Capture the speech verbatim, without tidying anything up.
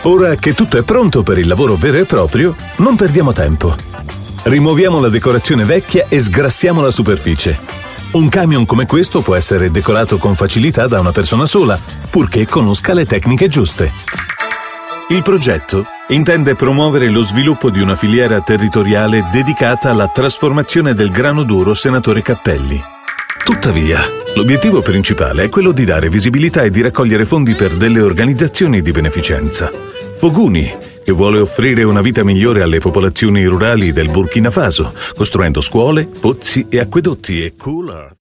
Ora che tutto è pronto per il lavoro vero e proprio, non perdiamo tempo. Rimuoviamo la decorazione vecchia e sgrassiamo la superficie. Un camion come questo può essere decorato con facilità da una persona sola, purché conosca le tecniche giuste. Il progetto intende promuovere lo sviluppo di una filiera territoriale dedicata alla trasformazione del grano duro Senatore Cappelli. Tuttavia, l'obiettivo principale è quello di dare visibilità e di raccogliere fondi per delle organizzazioni di beneficenza. Foguni, che vuole offrire una vita migliore alle popolazioni rurali del Burkina Faso, costruendo scuole, pozzi e acquedotti, e Cool Earth.